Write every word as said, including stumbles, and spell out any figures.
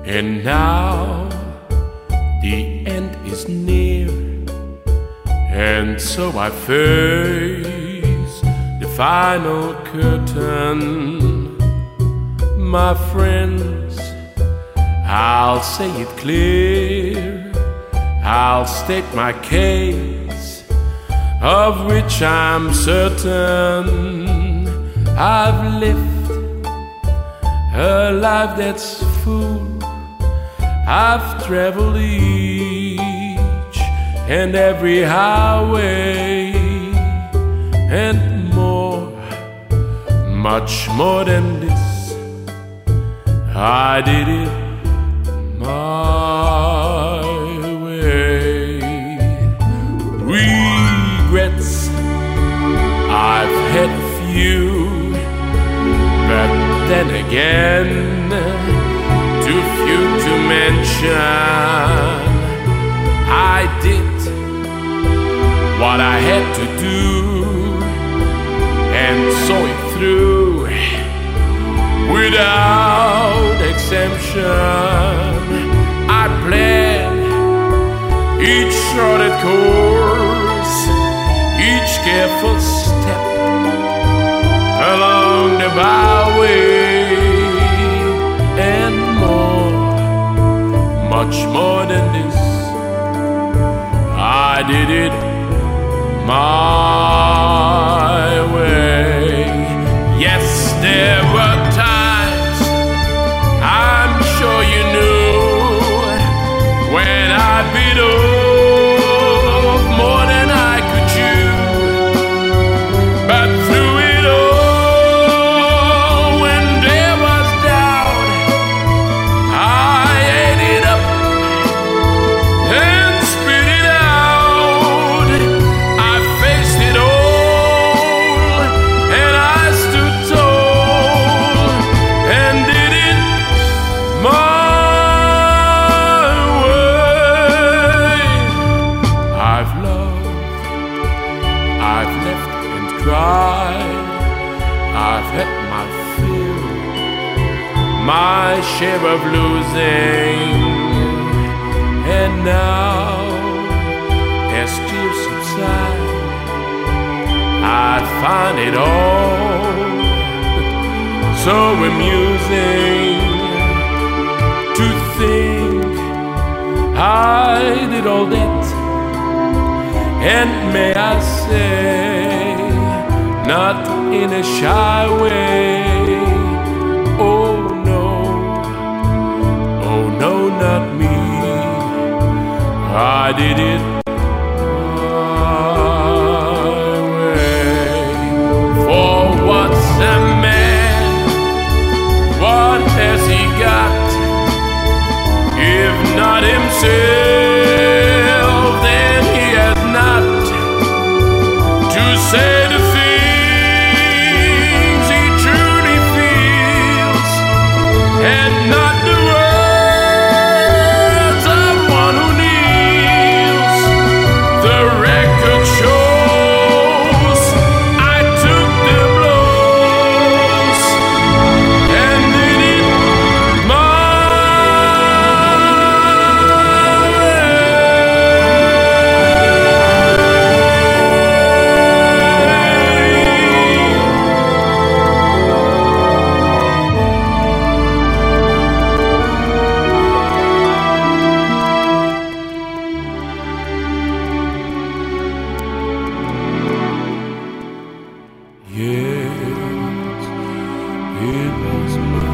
And now the end is near, and so I face the final curtain. My friends, I'll say it clear, I'll state my case, of which I'm certain. I've lived a life that's full, I've traveled each and every highway, and more, much more than this, I did it my way. Regrets, I've had a few, but then again, too few to mention. I did what I had to do and saw it through without exemption. I planned each charted course, each careful step along the byway, and more, much more than this, I did it my way. Yes, there were times, I'm sure you knew, when I bit off more than I could chew. But through it all, when there was doubt, I ate it up and spit it out. I faced it all, and I stood tall and did it my way. I've loved, I've left and cried, I've had my fill, my share of losing, and now, as tears subside, I find it all so amusing to think I did all that, and may I say, not in a shy way. Oh no, oh no, not me, I did it my way. For what's a man, what has he got, if not himself, then he has not to say the things he truly feels, and not the words of one who kneels. The record shows I took the blows and did it my Yes, it was my